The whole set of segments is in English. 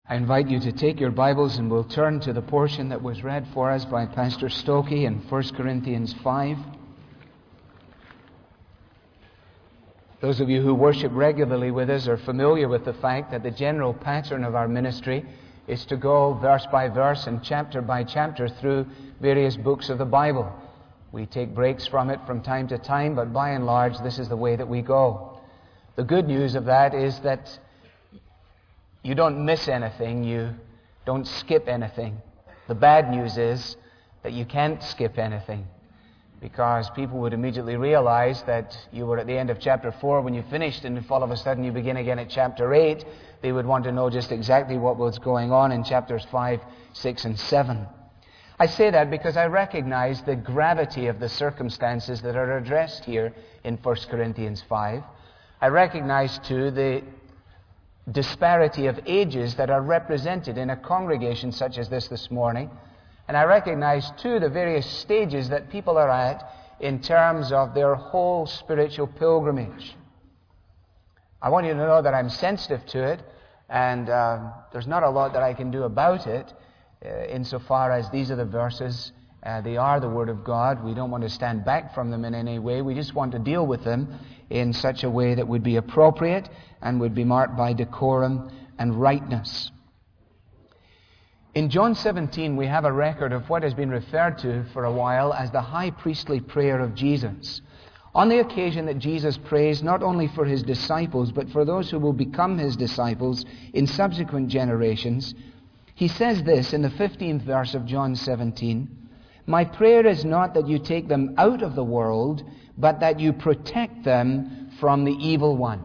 I invite you to take your Bibles and we'll turn to the portion that was read for us by Pastor Stokey in 1 Corinthians 5. Those of you who worship regularly with us are familiar with the fact that the general pattern of our ministry is to go verse by verse and chapter by chapter through various books of the Bible. We take breaks from it from time to time, but by and large this is the way that we go. The good news of that is that you don't miss anything, you don't skip anything. The bad news is that you can't skip anything, because people would immediately realize that you were at the end of chapter 4 when you finished, and if all of a sudden you begin again at chapter 8, they would want to know just exactly what was going on in chapters 5, 6, and 7. I say that because I recognize the gravity of the circumstances that are addressed here in 1 Corinthians 5. I recognize, too, the disparity of ages that are represented in a congregation such as this morning. And I recognize, too, the various stages that people are at in terms of their whole spiritual pilgrimage. I want you to know that I'm sensitive to it, and there's not a lot that I can do about it, insofar as these are the verses. They are the Word of God. We don't want to stand back from them in any way. We just want to deal with them in such a way that would be appropriate and would be marked by decorum and rightness. In John 17, we have a record of what has been referred to for a while as the high priestly prayer of Jesus. On the occasion that Jesus prays not only for his disciples, but for those who will become his disciples in subsequent generations, he says this in the 15th verse of John 17, "My prayer is not that you take them out of the world, but that you protect them from the evil one."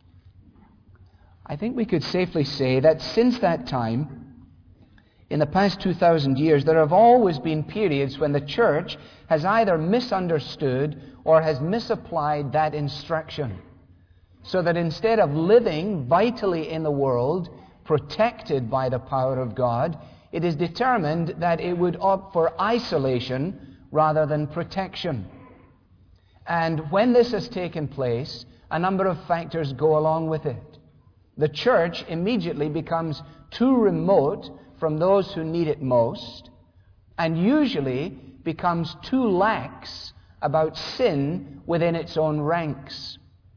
I think we could safely say that since that time, in the past 2,000 years, there have always been periods when the church has either misunderstood or has misapplied that instruction. So that instead of living vitally in the world, protected by the power of God, it is determined that it would opt for isolation rather than protection. And when this has taken place, a number of factors go along with it. The church immediately becomes too remote from those who need it most, and usually becomes too lax about sin within its own ranks.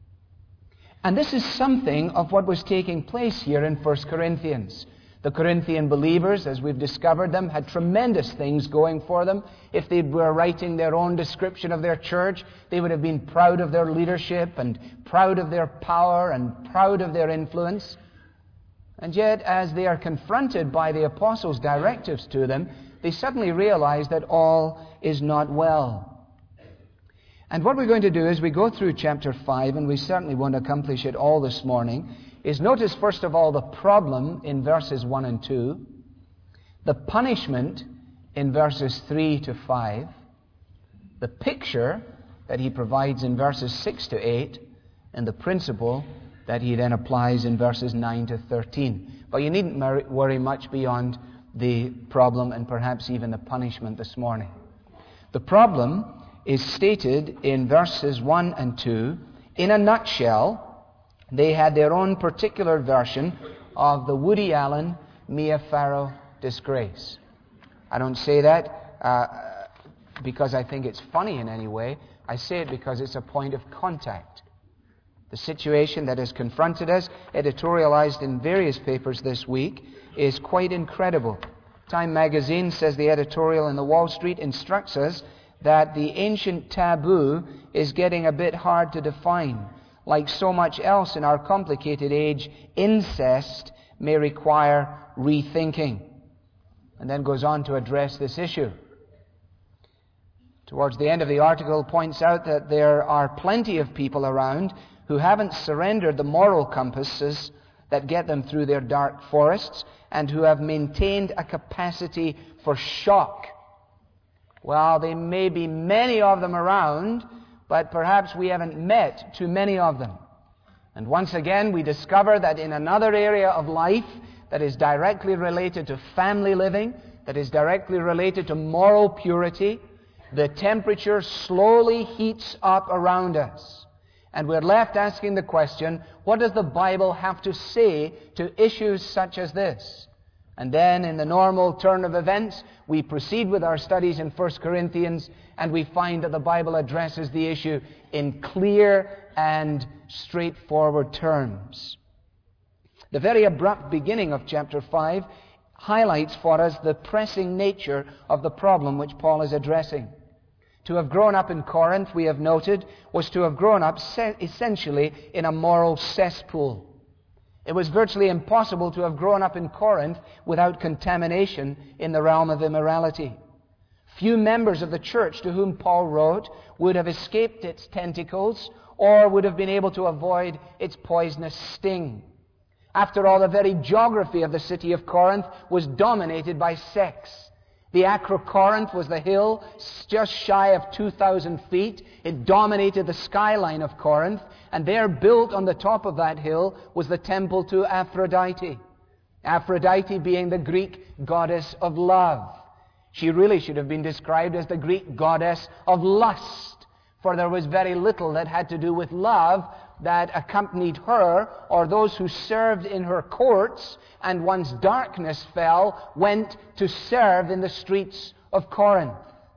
And this is something of what was taking place here in 1 Corinthians. The Corinthian believers, as we've discovered them, had tremendous things going for them. If they were writing their own description of their church, they would have been proud of their leadership and proud of their power and proud of their influence. And yet, as they are confronted by the apostles' directives to them, they suddenly realize that all is not well. And what we're going to do as we go through chapter 5, and we certainly won't accomplish it all this morning, is notice first of all the problem in verses 1 and 2, the punishment in verses 3 to 5, the picture that he provides in verses 6 to 8, and the principle that he then applies in verses 9 to 13. But you needn't worry much beyond the problem and perhaps even the punishment this morning. The problem is stated in verses 1 and 2. In a nutshell, they had their own particular version of the Woody Allen, Mia Farrow disgrace. I don't say that because I think it's funny in any way. I say it because it's a point of contact. The situation that has confronted us, editorialized in various papers this week, is quite incredible. Time magazine says the editorial in the Wall Street instructs us that the ancient taboo is getting a bit hard to define. Like so much else in our complicated age, incest may require rethinking. And then goes on to address this issue. Towards the end of the article, points out that there are plenty of people around who haven't surrendered the moral compasses that get them through their dark forests, and who have maintained a capacity for shock. Well, there may be many of them around, but perhaps we haven't met too many of them. And once again, we discover that in another area of life that is directly related to family living, that is directly related to moral purity, the temperature slowly heats up around us. And we're left asking the question, what does the Bible have to say to issues such as this? And then, in the normal turn of events, we proceed with our studies in 1 Corinthians, and we find that the Bible addresses the issue in clear and straightforward terms. The very abrupt beginning of chapter 5 highlights for us the pressing nature of the problem which Paul is addressing. To have grown up in Corinth, we have noted, was to have grown up essentially in a moral cesspool. It was virtually impossible to have grown up in Corinth without contamination in the realm of immorality. Few members of the church to whom Paul wrote would have escaped its tentacles or would have been able to avoid its poisonous sting. After all, the very geography of the city of Corinth was dominated by sex. The Acrocorinth was the hill just shy of 2,000 feet. It dominated the skyline of Corinth, and there, built on the top of that hill, was the temple to Aphrodite. Aphrodite being the Greek goddess of love. She really should have been described as the Greek goddess of lust, for there was very little that had to do with love that accompanied her or those who served in her courts, and once darkness fell, went to serve in the streets of Corinth.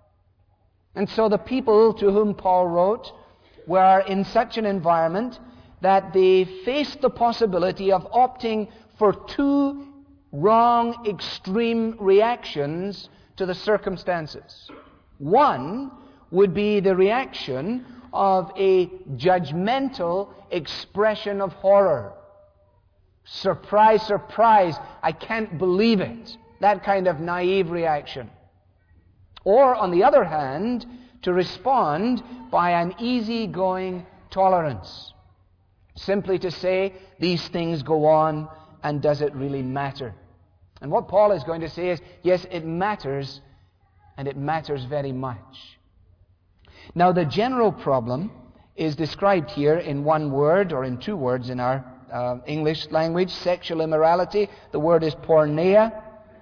And so the people to whom Paul wrote were in such an environment that they faced the possibility of opting for two wrong, extreme reactions to the circumstances. One would be the reaction of a judgmental expression of horror. Surprise, surprise, I can't believe it. That kind of naive reaction. Or, on the other hand, to respond by an easygoing tolerance. Simply to say, these things go on, and does it really matter? And what Paul is going to say is, yes, it matters, and it matters very much. Now, the general problem is described here in one word, or in two words in our English language, sexual immorality. The word is porneia.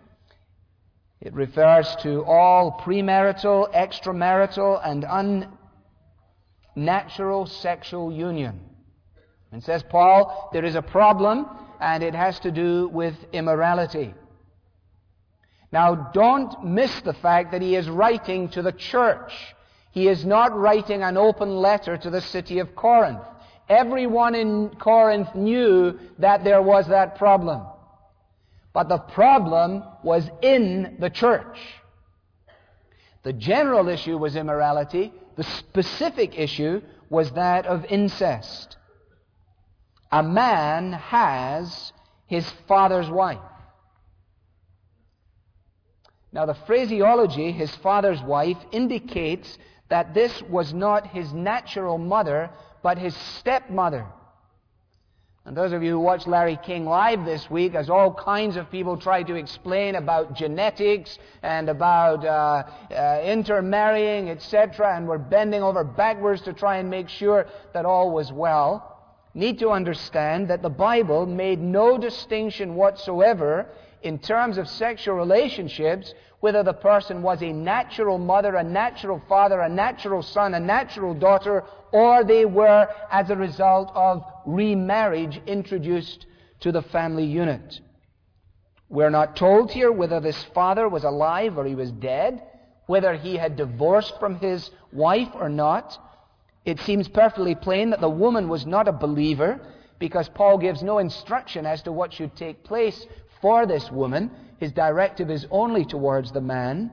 It refers to all premarital, extramarital, and unnatural sexual union. And says Paul, there is a problem, and it has to do with immorality. Now, don't miss the fact that he is writing to the church. He is not writing an open letter to the city of Corinth. Everyone in Corinth knew that there was that problem. But the problem was in the church. The general issue was immorality. The specific issue was that of incest. A man has his father's wife. Now, the phraseology, his father's wife, indicates that this was not his natural mother, but his stepmother. And those of you who watched Larry King Live this week, as all kinds of people tried to explain about genetics and about intermarrying, etc., and were bending over backwards to try and make sure that all was well, need to understand that the Bible made no distinction whatsoever in terms of sexual relationships, whether the person was a natural mother, a natural father, a natural son, a natural daughter, or they were, as a result of remarriage, introduced to the family unit. We're not told here whether this father was alive or he was dead, whether he had divorced from his wife or not. It seems perfectly plain that the woman was not a believer, because Paul gives no instruction as to what should take place for this woman. His directive is only towards the man.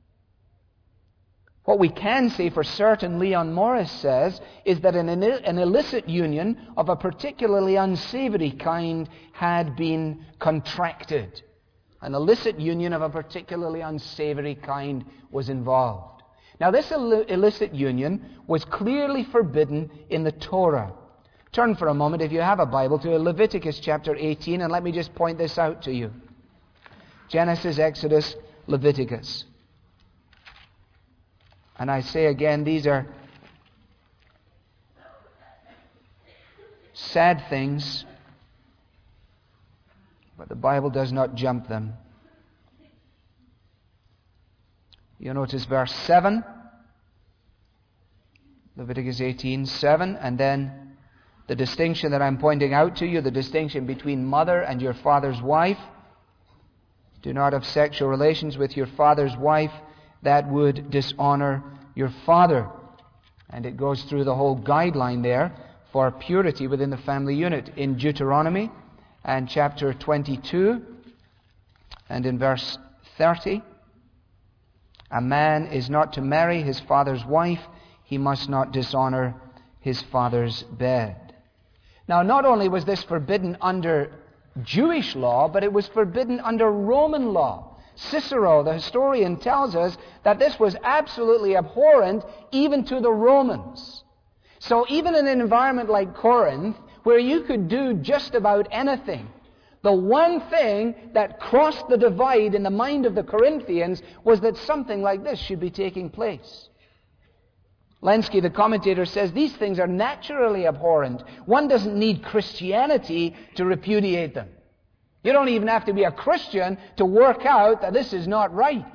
What we can say for certain, Leon Morris says, is that an illicit union of a particularly unsavory kind had been contracted. An illicit union of a particularly unsavory kind was involved. Now, this illicit union was clearly forbidden in the Torah. Turn for a moment, if you have a Bible, to Leviticus chapter 18, and let me just point this out to you. Genesis, Exodus, Leviticus. And I say again, these are sad things, but the Bible does not jump them. You notice verse 7, Leviticus 18:7, and then the distinction that I'm pointing out to you, the distinction between mother and your father's wife. Do not have sexual relations with your father's wife. That would dishonor your father. And it goes through the whole guideline there for purity within the family unit. In Deuteronomy and chapter 22 and in verse 30, a man is not to marry his father's wife. He must not dishonor his father's bed. Now, not only was this forbidden under Jewish law, but it was forbidden under Roman law. Cicero, the historian, tells us that this was absolutely abhorrent even to the Romans. So even in an environment like Corinth, where you could do just about anything, the one thing that crossed the divide in the mind of the Corinthians was that something like this should be taking place. Lenski, the commentator, says these things are naturally abhorrent. One doesn't need Christianity to repudiate them. You don't even have to be a Christian to work out that this is not right.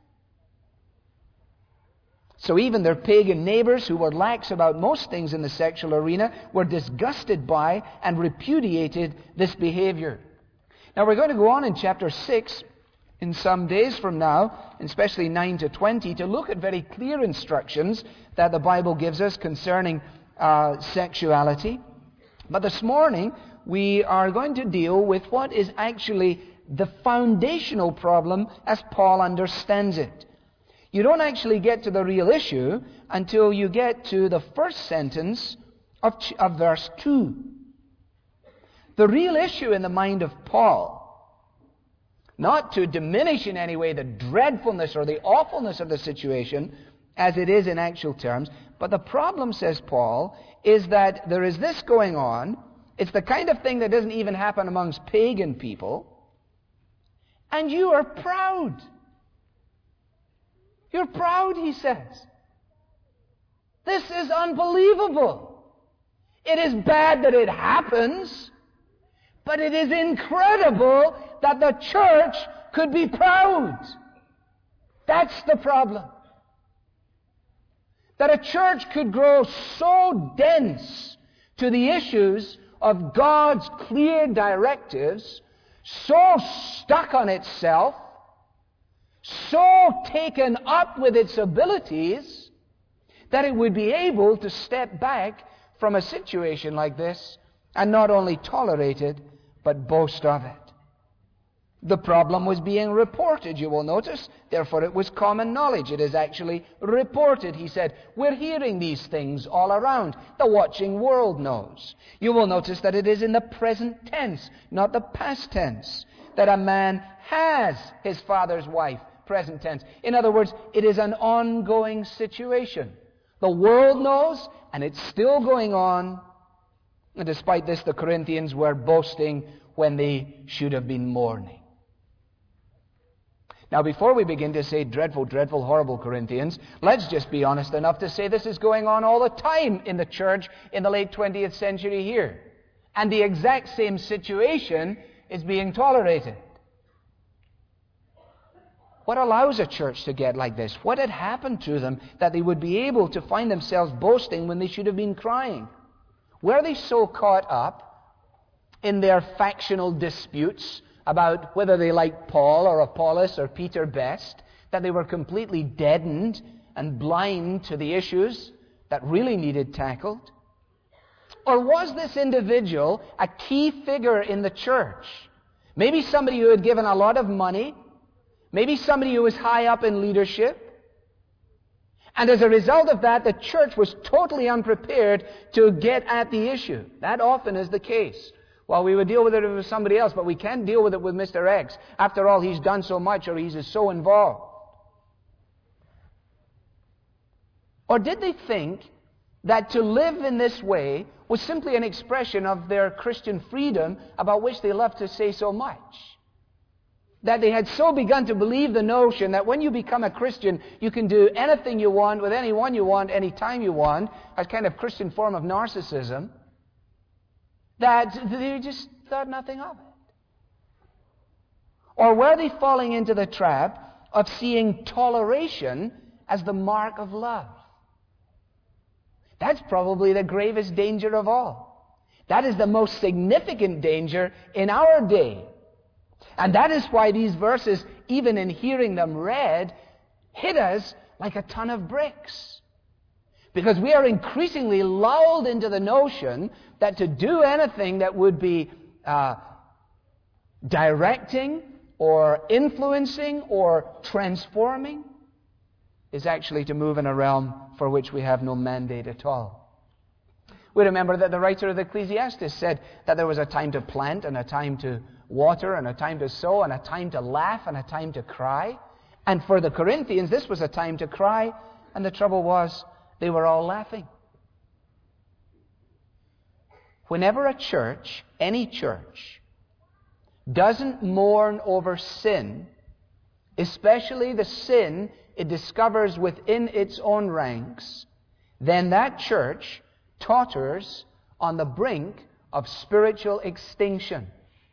So even their pagan neighbors, who were lax about most things in the sexual arena, were disgusted by and repudiated this behavior. Now we're going to go on in chapter 6 in some days from now, especially 9 to 20, to look at very clear instructions that the Bible gives us concerning sexuality. But this morning, we are going to deal with what is actually the foundational problem as Paul understands it. You don't actually get to the real issue until you get to the first sentence of verse 2. The real issue in the mind of Paul, not to diminish in any way the dreadfulness or the awfulness of the situation as it is in actual terms, but the problem, says Paul, is that there is this going on. It's the kind of thing that doesn't even happen amongst pagan people, and you are proud. You're proud, he says. This is unbelievable. It is bad that it happens, but it is incredible that the church could be proud. That's the problem. That a church could grow so dense to the issues of God's clear directives, so stuck on itself, so taken up with its abilities, that it would be able to step back from a situation like this and not only tolerate it, but boast of it. The problem was being reported, you will notice. Therefore, it was common knowledge. It is actually reported. He said, we're hearing these things all around. The watching world knows. You will notice that it is in the present tense, not the past tense, that a man has his father's wife, present tense. In other words, it is an ongoing situation. The world knows, and it's still going on. And despite this, the Corinthians were boasting when they should have been mourning. Now, before we begin to say dreadful, dreadful, horrible Corinthians, let's just be honest enough to say this is going on all the time in the church in the late 20th century here. And the exact same situation is being tolerated. What allows a church to get like this? What had happened to them that they would be able to find themselves boasting when they should have been crying? Were they so caught up in their factional disputes about whether they liked Paul or Apollos or Peter best, that they were completely deadened and blind to the issues that really needed tackled? Or was this individual a key figure in the church? Maybe somebody who had given a lot of money, maybe somebody who was high up in leadership, and as a result of that, the church was totally unprepared to get at the issue. That often is the case. Well, we would deal with it if it was somebody else, but we can't deal with it with Mr. X. After all, he's done so much, or he's so involved. Or did they think that to live in this way was simply an expression of their Christian freedom about which they love to say so much? That they had so begun to believe the notion that when you become a Christian, you can do anything you want, with anyone you want, anytime you want, a kind of Christian form of narcissism, that they just thought nothing of it. Or were they falling into the trap of seeing toleration as the mark of love? That's probably the gravest danger of all. That is the most significant danger in our day. And that is why these verses, even in hearing them read, hit us like a ton of bricks. Because we are increasingly lulled into the notion that to do anything that would be directing or influencing or transforming is actually to move in a realm for which we have no mandate at all. We remember that the writer of the Ecclesiastes said that there was a time to plant and a time to water and a time to sow and a time to laugh and a time to cry. And for the Corinthians, this was a time to cry, and the trouble was they were all laughing. Whenever a church, any church, doesn't mourn over sin, especially the sin it discovers within its own ranks, then that church totters on the brink of spiritual extinction.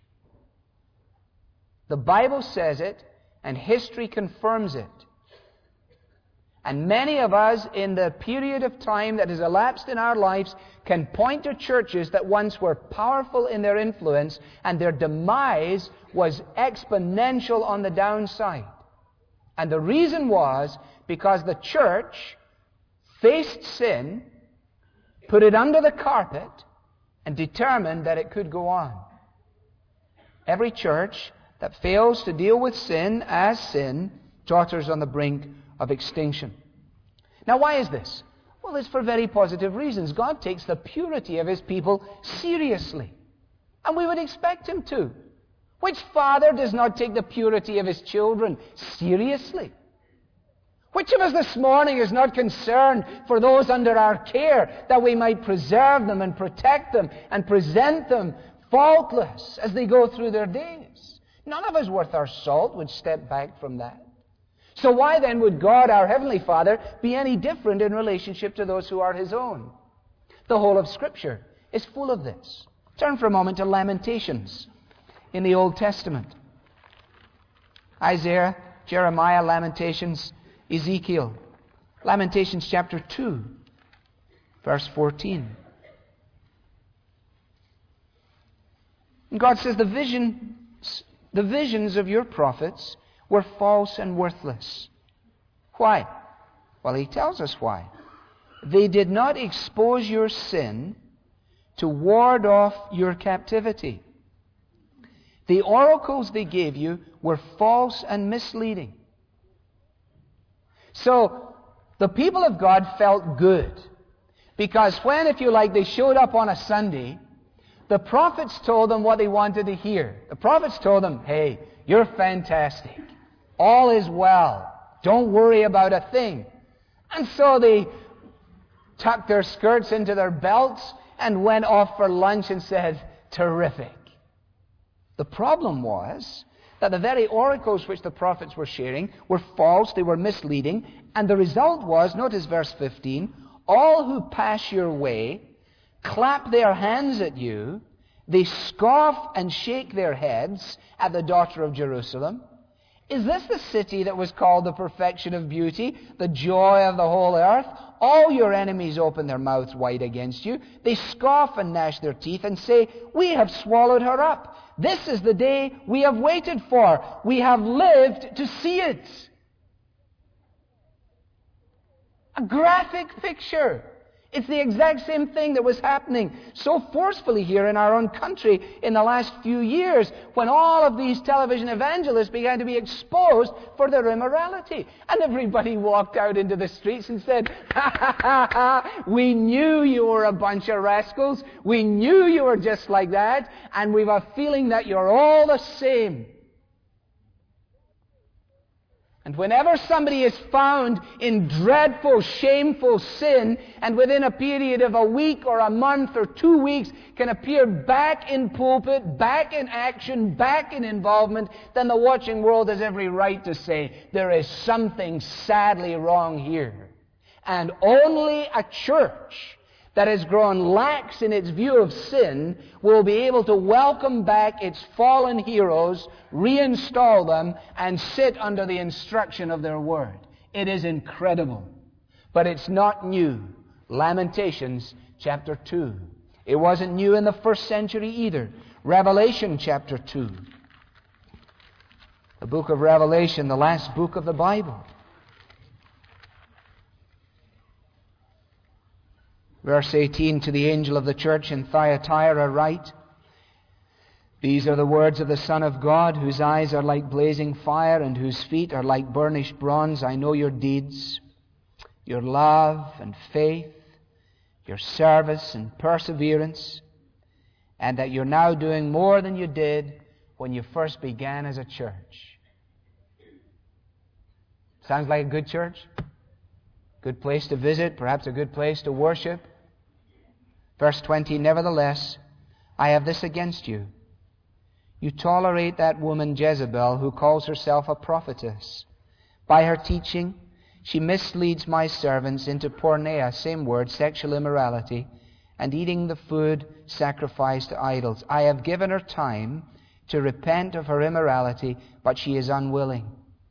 The Bible says it, and history confirms it. And many of us, in the period of time that has elapsed in our lives, can point to churches that once were powerful in their influence, and their demise was exponential on the downside. And the reason was because the church faced sin, put it under the carpet, and determined that it could go on. Every church that fails to deal with sin as sin totters on the brink of extinction. Now, why is this? Well, it's for very positive reasons. God takes the purity of His people seriously. And we would expect Him to. Which father does not take the purity of his children seriously? Which of us this morning is not concerned for those under our care, that we might preserve them and protect them and present them faultless as they go through their days? None of us worth our salt would step back from that. So why then would God, our Heavenly Father, be any different in relationship to those who are His own? The whole of Scripture is full of this. Turn for a moment to Lamentations in the Old Testament. Isaiah, Jeremiah, Lamentations, Ezekiel. Lamentations chapter 2, verse 14. And God says, the visions of your prophets were false and worthless. Why? Well, He tells us why. They did not expose your sin to ward off your captivity. The oracles they gave you were false and misleading. So, the people of God felt good. Because when, if you like, they showed up on a Sunday, the prophets told them what they wanted to hear. The prophets told them, hey, you're fantastic. All is well. Don't worry about a thing. And so they tucked their skirts into their belts and went off for lunch and said, terrific. The problem was that the very oracles which the prophets were sharing were false, they were misleading, and the result was, notice verse 15, all who pass your way clap their hands at you, they scoff and shake their heads at the daughter of Jerusalem. Is this the city that was called the perfection of beauty, the joy of the whole earth? All your enemies open their mouths wide against you. They scoff and gnash their teeth and say, we have swallowed her up. This is the day we have waited for. We have lived to see it. A graphic picture. It's the exact same thing that was happening so forcefully here in our own country in the last few years, when all of these television evangelists began to be exposed for their immorality. And everybody walked out into the streets and said, ha ha ha ha, we knew you were a bunch of rascals. We knew you were just like that. And we've a feeling that you're all the same. And whenever somebody is found in dreadful, shameful sin, and within a period of a week or a month or 2 weeks can appear back in pulpit, back in action, back in involvement, then the watching world has every right to say, there is something sadly wrong here. And only a church that has grown lax in its view of sin will be able to welcome back its fallen heroes, reinstall them, and sit under the instruction of their word. It is incredible. But it's not new. Lamentations chapter 2. It wasn't new in the first century either. Revelation chapter 2. The book of Revelation, the last book of the Bible. Verse 18, to the angel of the church in Thyatira write, these are the words of the Son of God, whose eyes are like blazing fire and whose feet are like burnished bronze. I know your deeds, your love and faith, your service and perseverance, and that you're now doing more than you did when you first began as a church. Sounds like a good church? Good place to visit, perhaps a good place to worship. Verse 20, nevertheless, I have this against you. You tolerate that woman Jezebel, who calls herself a prophetess. By her teaching, she misleads my servants into porneia, same word, sexual immorality, and eating the food sacrificed to idols. I have given her time to repent of her immorality, but she is unwilling.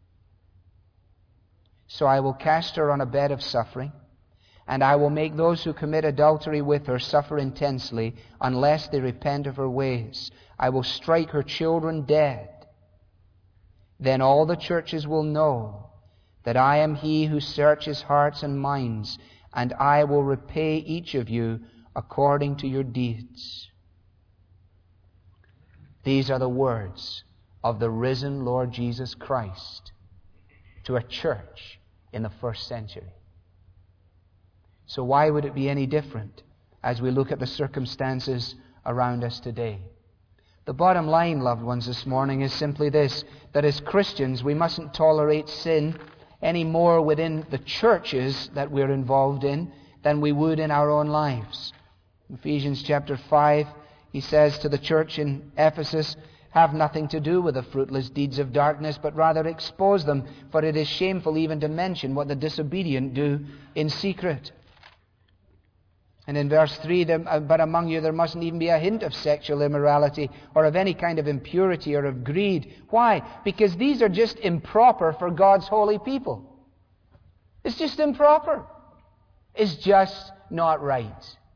So I will cast her on a bed of suffering, and I will make those who commit adultery with her suffer intensely unless they repent of her ways. I will strike her children dead. Then all the churches will know that I am He who searches hearts and minds, and I will repay each of you according to your deeds. These are the words of the risen Lord Jesus Christ to a church in the first century. So why would it be any different as we look at the circumstances around us today? The bottom line, loved ones, this morning is simply this, that as Christians we mustn't tolerate sin any more within the churches that we're involved in than we would in our own lives. In Ephesians chapter 5, he says to the church in Ephesus, have nothing to do with the fruitless deeds of darkness, but rather expose them, for it is shameful even to mention what the disobedient do in secret. And in verse 3, but among you there mustn't even be a hint of sexual immorality or of any kind of impurity or of greed. Why? Because these are just improper for God's holy people. It's just improper. It's just not right.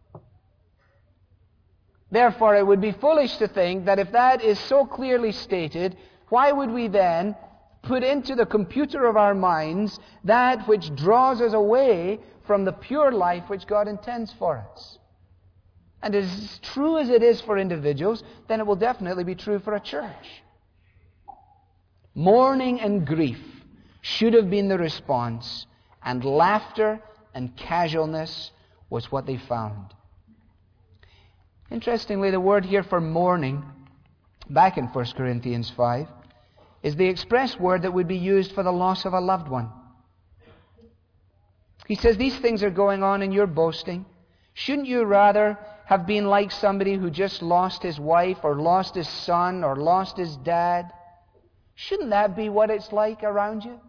Therefore, it would be foolish to think that if that is so clearly stated, why would we then put into the computer of our minds that which draws us away from the pure life which God intends for us? And as true as it is for individuals, then it will definitely be true for a church. Mourning and grief should have been the response, and laughter and casualness was what they found. Interestingly, the word here for mourning, back in 1 Corinthians 5, is the express word that would be used for the loss of a loved one. He says, these things are going on and you're boasting. Shouldn't you rather have been like somebody who just lost his wife or lost his son or lost his dad? Shouldn't that be what it's like around you?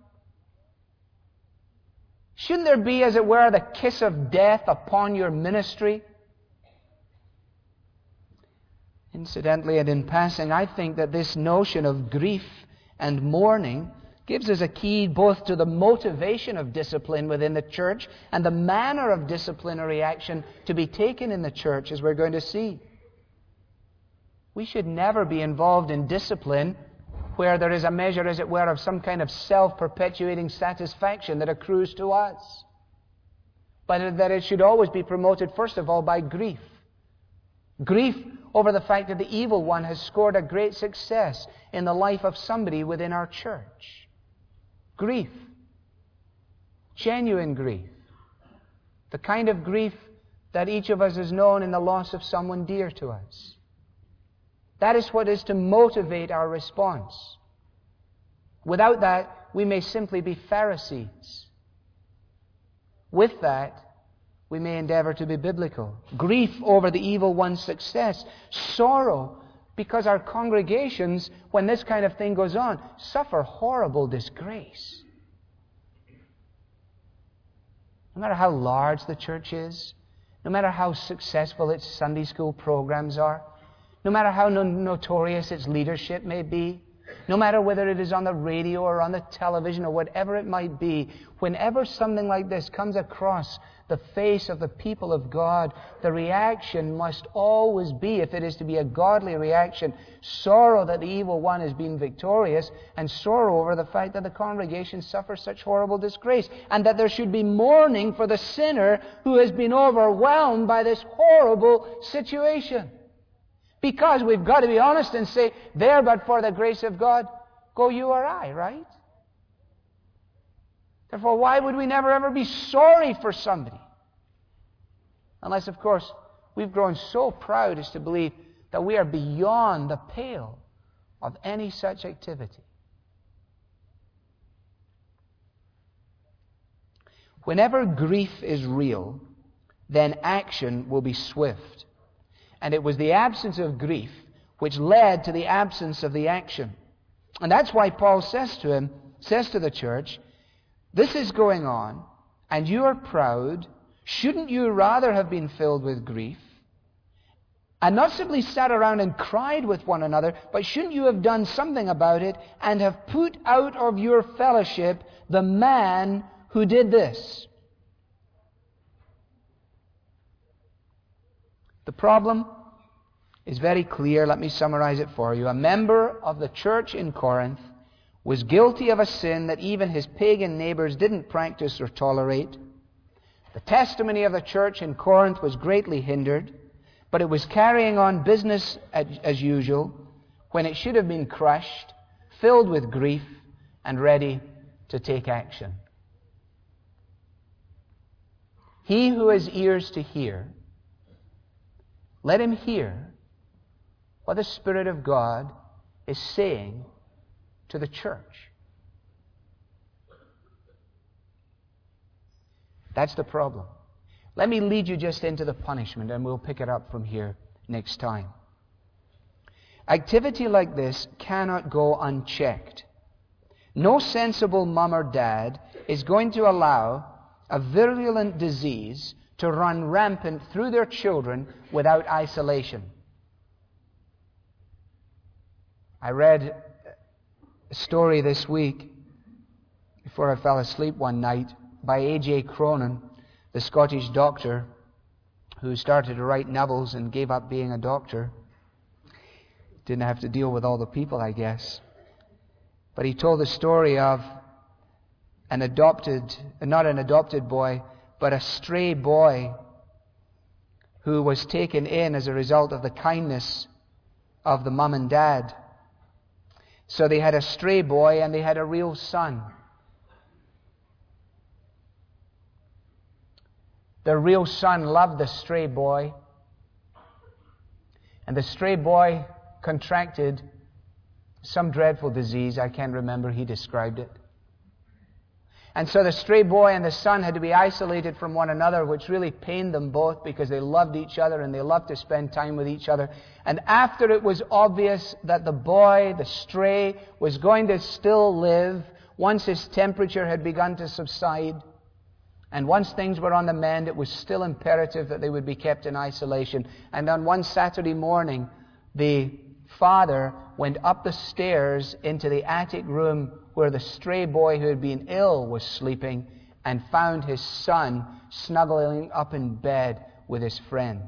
Shouldn't there be, as it were, the kiss of death upon your ministry? Incidentally, and in passing, I think that this notion of grief and mourning gives us a key both to the motivation of discipline within the church and the manner of disciplinary action to be taken in the church, as we're going to see. We should never be involved in discipline where there is a measure, as it were, of some kind of self-perpetuating satisfaction that accrues to us. But that it should always be promoted, first of all, by grief. Grief over the fact that the evil one has scored a great success in the life of somebody within our church. Grief. Genuine grief. The kind of grief that each of us has known in the loss of someone dear to us. That is what is to motivate our response. Without that, we may simply be Pharisees. With that, we may endeavor to be biblical. Grief over the evil one's success. Sorrow because our congregations, when this kind of thing goes on, suffer horrible disgrace. No matter how large the church is, no matter how successful its Sunday school programs are, no matter how notorious its leadership may be, No matter whether it is on the radio or on the television or whatever it might be, whenever something like this comes across the face of the people of God, the reaction must always be, if it is to be a godly reaction, sorrow that the evil one has been victorious, and sorrow over the fact that the congregation suffers such horrible disgrace, and that there should be mourning for the sinner who has been overwhelmed by this horrible situation. Because we've got to be honest and say, there but for the grace of God, go you or I, right? Therefore, why would we never ever be sorry for somebody? Unless, of course, we've grown so proud as to believe that we are beyond the pale of any such activity. Whenever grief is real, then action will be swift. And it was the absence of grief which led to the absence of the action. And that's why Paul says to the church, this is going on, and you are proud. Shouldn't you rather have been filled with grief? And not simply sat around and cried with one another, but shouldn't you have done something about it and have put out of your fellowship the man who did this? The problem is very clear. Let me summarize it for you. A member of the church in Corinth was guilty of a sin that even his pagan neighbors didn't practice or tolerate. The testimony of the church in Corinth was greatly hindered, but it was carrying on business as usual when it should have been crushed, filled with grief, and ready to take action. He who has ears to hear, let him hear what the Spirit of God is saying to the church. That's the problem. Let me lead you just into the punishment, and we'll pick it up from here next time. Activity like this cannot go unchecked. No sensible mum or dad is going to allow a virulent disease to run rampant through their children without isolation. I read a story this week before I fell asleep one night by A.J. Cronin, the Scottish doctor who started to write novels and gave up being a doctor. Didn't have to deal with all the people, I guess. But he told the story of not an adopted boy, but a stray boy who was taken in as a result of the kindness of the mum and dad. So they had a stray boy and they had a real son. The real son loved the stray boy, and the stray boy contracted some dreadful disease. I can't remember, he described it. And so the stray boy and the son had to be isolated from one another, which really pained them both because they loved each other and they loved to spend time with each other. And after it was obvious that the boy, the stray, was going to still live, once his temperature had begun to subside, and once things were on the mend, it was still imperative that they would be kept in isolation. And on one Saturday morning, the father went up the stairs into the attic room where the stray boy who had been ill was sleeping, and found his son snuggling up in bed with his friend.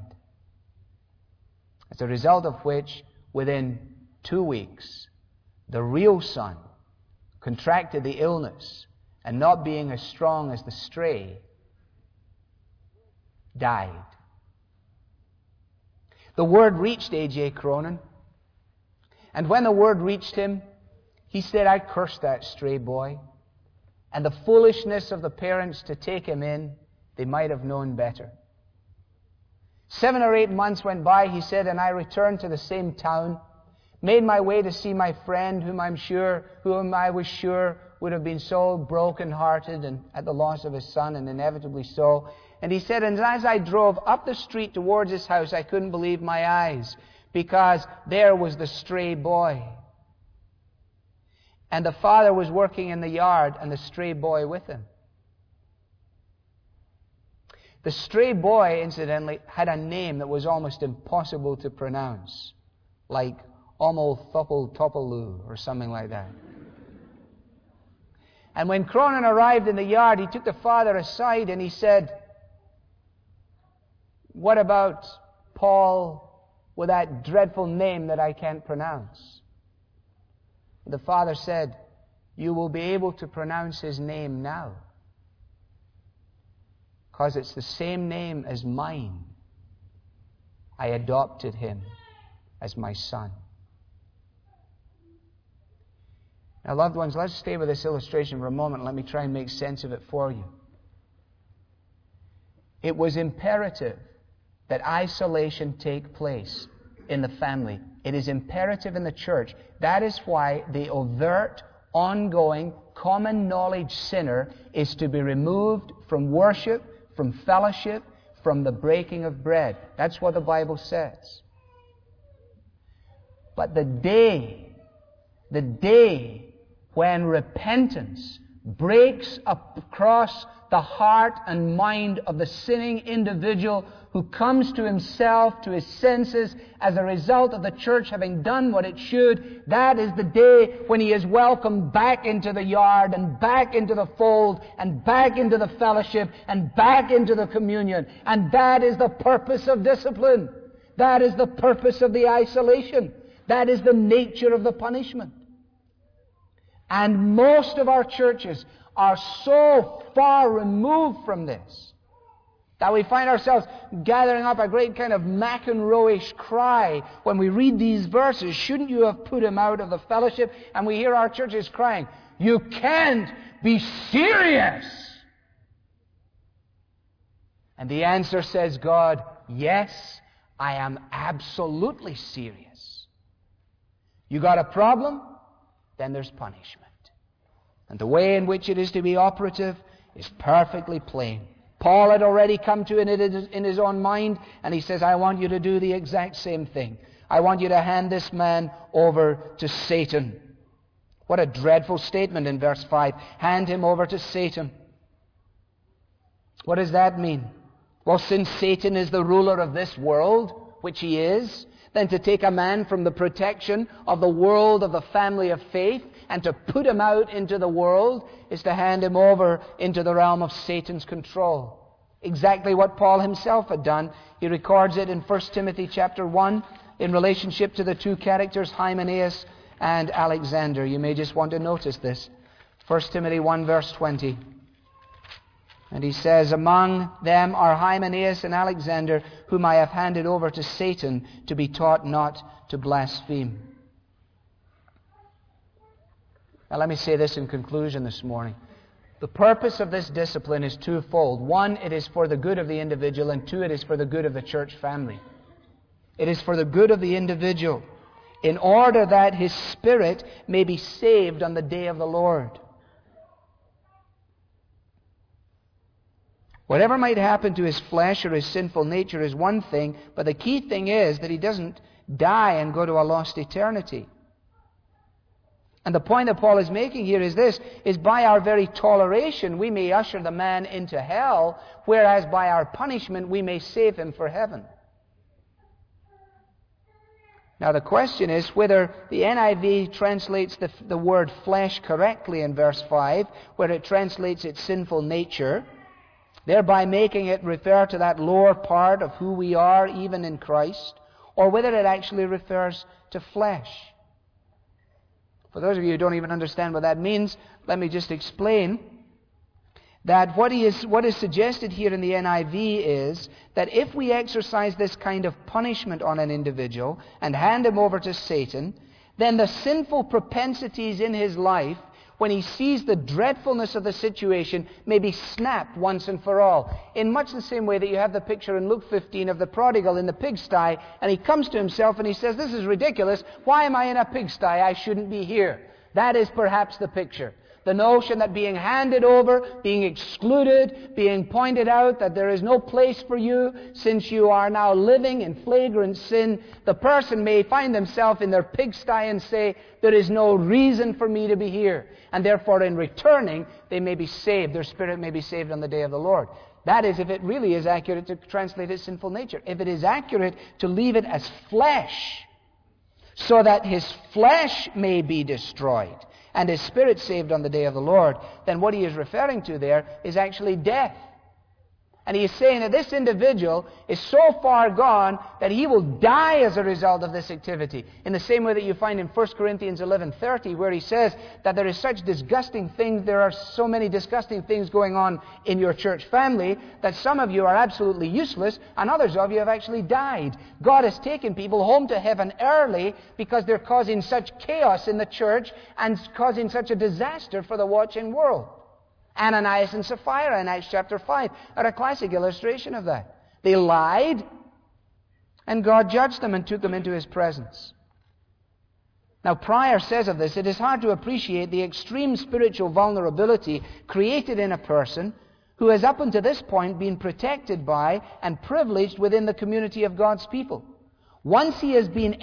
As a result of which, within 2 weeks, the real son contracted the illness, and not being as strong as the stray, died. The word reached A.J. Cronin, and when the word reached him, he said, I cursed that stray boy, and the foolishness of the parents to take him in, they might have known better. 7 or 8 months went by, he said, and I returned to the same town, made my way to see my friend, whom I was sure would have been so broken-hearted and at the loss of his son, and inevitably so. And he said, and as I drove up the street towards his house, I couldn't believe my eyes, because there was the stray boy. And the father was working in the yard, and the stray boy with him. The stray boy, incidentally, had a name that was almost impossible to pronounce, like Omotopoltopolu, or something like that. And when Cronin arrived in the yard, he took the father aside and he said, "What about Paul with that dreadful name that I can't pronounce?" The father said, "You will be able to pronounce his name now, because it's the same name as mine. I adopted him as my son." Now, loved ones, let's stay with this illustration for a moment. Let me try and make sense of it for you. It was imperative that isolation take place in the family. It is imperative in the church. That is why the overt, ongoing, common knowledge sinner is to be removed from worship, from fellowship, from the breaking of bread. That's what the Bible says. But the day when repentance breaks across the heart and mind of the sinning individual who comes to himself, to his senses, as a result of the church having done what it should, that is the day when he is welcomed back into the yard and back into the fold and back into the fellowship and back into the communion. And that is the purpose of discipline. That is the purpose of the isolation. That is the nature of the punishment. And most of our churches are so far removed from this that we find ourselves gathering up a great kind of McEnroe-ish cry when we read these verses. Shouldn't you have put him out of the fellowship? And we hear our churches crying, "You can't be serious." And the answer, says God, "Yes, I am absolutely serious. You got a problem? Then there's punishment. And the way in which it is to be operative is perfectly plain." Paul had already come to it in his own mind, and he says, "I want you to do the exact same thing. I want you to hand this man over to Satan." What a dreadful statement in verse 5. Hand him over to Satan. What does that mean? Well, since Satan is the ruler of this world, which he is, then to take a man from the protection of the world of the family of faith and to put him out into the world is to hand him over into the realm of Satan's control. Exactly what Paul himself had done. He records it in 1 Timothy chapter 1 in relationship to the two characters, Hymenaeus and Alexander. You may just want to notice this. 1 Timothy 1 verse 20. And he says, "Among them are Hymenaeus and Alexander, whom I have handed over to Satan to be taught not to blaspheme." Now let me say this in conclusion this morning. The purpose of this discipline is twofold. One, it is for the good of the individual, and two, it is for the good of the church family. It is for the good of the individual, in order that his spirit may be saved on the day of the Lord. Whatever might happen to his flesh or his sinful nature is one thing, but the key thing is that he doesn't die and go to a lost eternity. And the point that Paul is making here is this, is by our very toleration we may usher the man into hell, whereas by our punishment we may save him for heaven. Now the question is whether the NIV translates the word flesh correctly in verse 5, where it translates its sinful nature, thereby making it refer to that lower part of who we are even in Christ, or whether it actually refers to flesh. For those of you who don't even understand what that means, let me just explain that what is suggested here in the NIV is that if we exercise this kind of punishment on an individual and hand him over to Satan, then the sinful propensities in his life, when he sees the dreadfulness of the situation, may be snapped once and for all. In much the same way that you have the picture in Luke 15 of the prodigal in the pigsty, and he comes to himself and he says, "This is ridiculous. Why am I in a pigsty? I shouldn't be here." That is perhaps the picture. The notion that being handed over, being excluded, being pointed out that there is no place for you since you are now living in flagrant sin, the person may find themselves in their pigsty and say, "There is no reason for me to be here." And therefore in returning, they may be saved. Their spirit may be saved on the day of the Lord. That is if it really is accurate to translate it sinful nature. If it is accurate to leave it as flesh, so that his flesh may be destroyed, and his spirit saved on the day of the Lord, then what he is referring to there is actually death. And he is saying that this individual is so far gone that he will die as a result of this activity. In the same way that you find in 1 Corinthians 11:30, where he says that there is such disgusting things, there are so many disgusting things going on in your church family that some of you are absolutely useless and others of you have actually died. God has taken people home to heaven early because they're causing such chaos in the church and causing such a disaster for the watching world. Ananias and Sapphira in Acts chapter 5 are a classic illustration of that. They lied, and God judged them and took them into his presence. Now, Pryor says of this, it is hard to appreciate the extreme spiritual vulnerability created in a person who has up until this point been protected by and privileged within the community of God's people. Once he has been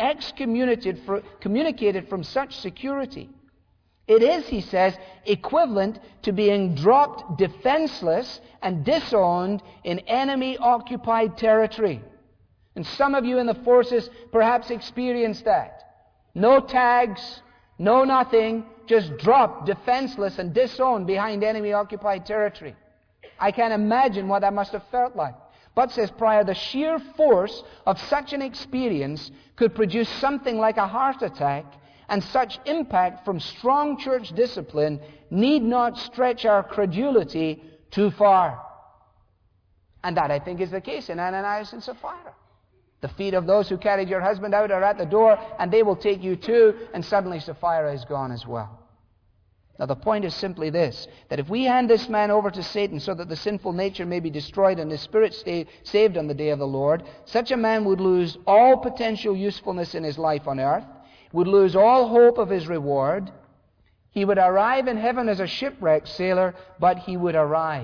excommunicated from such security, it is, he says, equivalent to being dropped defenseless and disowned in enemy-occupied territory. And some of you in the forces perhaps experienced that. No tags, no nothing, just dropped defenseless and disowned behind enemy-occupied territory. I can't imagine what that must have felt like. But, says Pryor, the sheer force of such an experience could produce something like a heart attack, and such impact from strong church discipline need not stretch our credulity too far. And that, I think, is the case in Ananias and Sapphira. The feet of those who carried your husband out are at the door, and they will take you too, and suddenly Sapphira is gone as well. Now, the point is simply this, that if we hand this man over to Satan so that the sinful nature may be destroyed and his spirit saved on the day of the Lord, such a man would lose all potential usefulness in his life on earth, would lose all hope of his reward. He would arrive in heaven as a shipwrecked sailor, but he would arrive.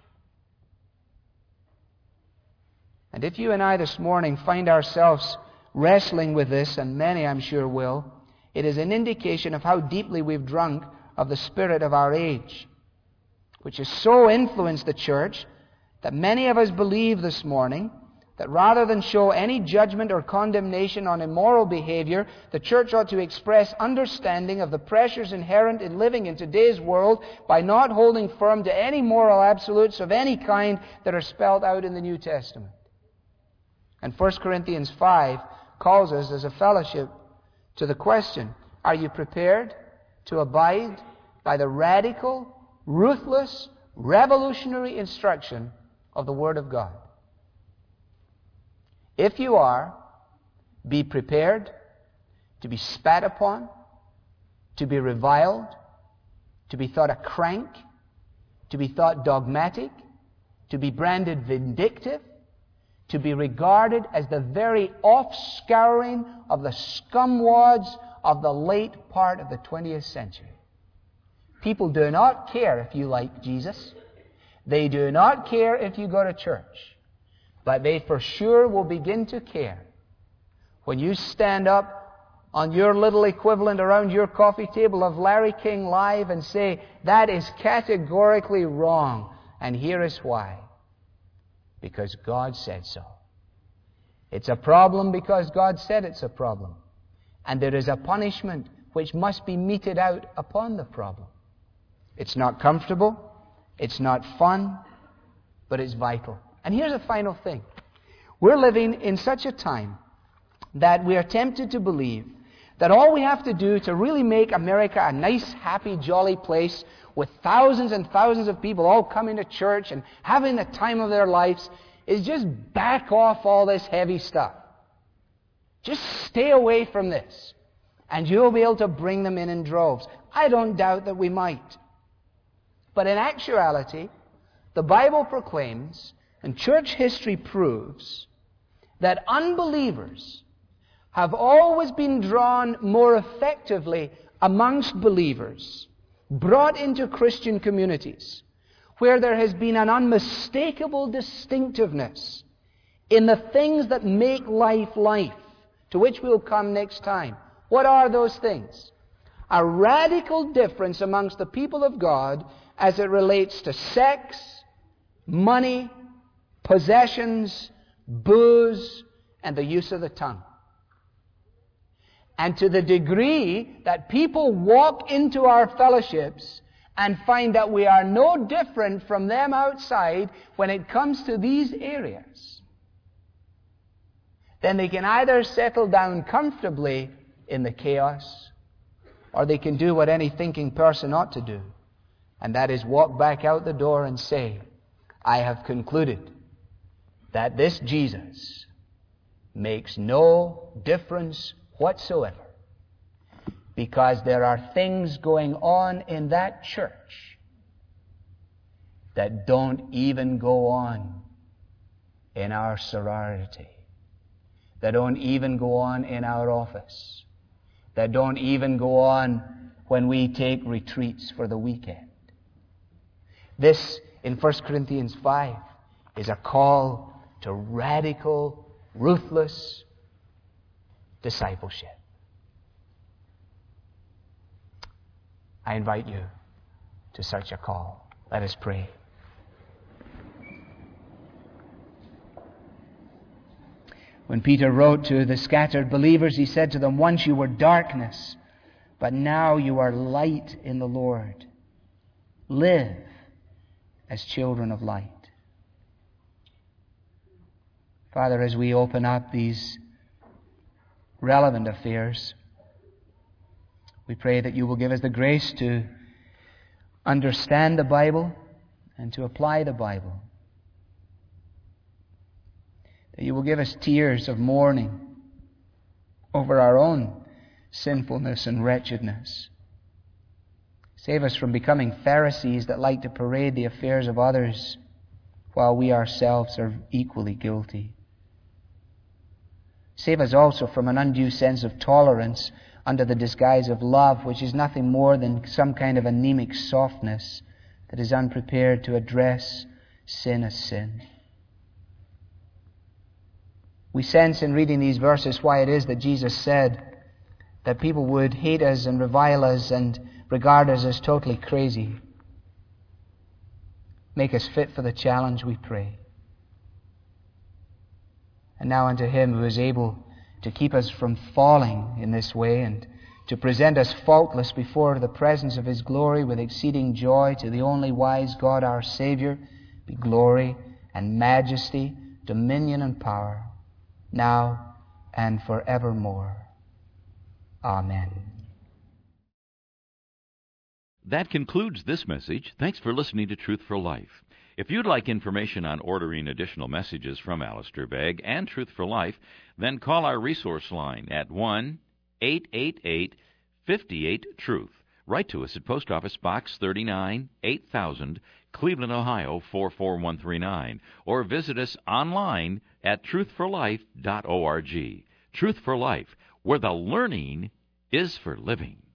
And if you and I this morning find ourselves wrestling with this, and many I'm sure will, it is an indication of how deeply we've drunk of the spirit of our age, which has so influenced the church that many of us believe this morning that rather than show any judgment or condemnation on immoral behavior, the church ought to express understanding of the pressures inherent in living in today's world by not holding firm to any moral absolutes of any kind that are spelled out in the New Testament. And 1 Corinthians 5 calls us as a fellowship to the question, are you prepared to abide by the radical, ruthless, revolutionary instruction of the Word of God? If you are, be prepared to be spat upon, to be reviled, to be thought a crank, to be thought dogmatic, to be branded vindictive, to be regarded as the very offscouring of the scumwads of the late part of the 20th century. People do not care if you like Jesus. They do not care if you go to church. But they for sure will begin to care when you stand up on your little equivalent around your coffee table of Larry King Live and say, that is categorically wrong. And here is why. Because God said so. It's a problem because God said it's a problem. And there is a punishment which must be meted out upon the problem. It's not comfortable. It's not fun. But it's vital. And here's a final thing. We're living in such a time that we are tempted to believe that all we have to do to really make America a nice, happy, jolly place with thousands and thousands of people all coming to church and having the time of their lives is just back off all this heavy stuff. Just stay away from this, and you'll be able to bring them in droves. I don't doubt that we might. But in actuality, the Bible proclaims, and church history proves, that unbelievers have always been drawn more effectively amongst believers, brought into Christian communities, where there has been an unmistakable distinctiveness in the things that make life life, to which we'll come next time. What are those things? A radical difference amongst the people of God as it relates to sex, money, possessions, booze, and the use of the tongue. And to the degree that people walk into our fellowships and find that we are no different from them outside when it comes to these areas, then they can either settle down comfortably in the chaos, or they can do what any thinking person ought to do, and that is walk back out the door and say, I have concluded that this Jesus makes no difference whatsoever, because there are things going on in that church that don't even go on in our sorority, that don't even go on in our office, that don't even go on when we take retreats for the weekend. This, in 1 Corinthians 5, is a call to radical, ruthless discipleship. I invite you to such a call. Let us pray. When Peter wrote to the scattered believers, he said to them, once you were darkness, but now you are light in the Lord. Live as children of light. Father, as we open up these relevant affairs, we pray that you will give us the grace to understand the Bible and to apply the Bible. That you will give us tears of mourning over our own sinfulness and wretchedness. Save us from becoming Pharisees that like to parade the affairs of others while we ourselves are equally guilty. Save us also from an undue sense of tolerance under the disguise of love, which is nothing more than some kind of anemic softness that is unprepared to address sin as sin. We sense in reading these verses why it is that Jesus said that people would hate us and revile us and regard us as totally crazy. Make us fit for the challenge, we pray. And now unto Him who is able to keep us from falling in this way and to present us faultless before the presence of His glory with exceeding joy, to the only wise God our Savior, be glory and majesty, dominion and power, now and forevermore. Amen. That concludes this message. Thanks for listening to Truth for Life. If you'd like information on ordering additional messages from Alistair Begg and Truth for Life, then call our resource line at 1-888-58-TRUTH. Write to us at Post Office Box 39, 8000, Cleveland, Ohio 44139, or visit us online at truthforlife.org. Truth for Life, where the learning is for living.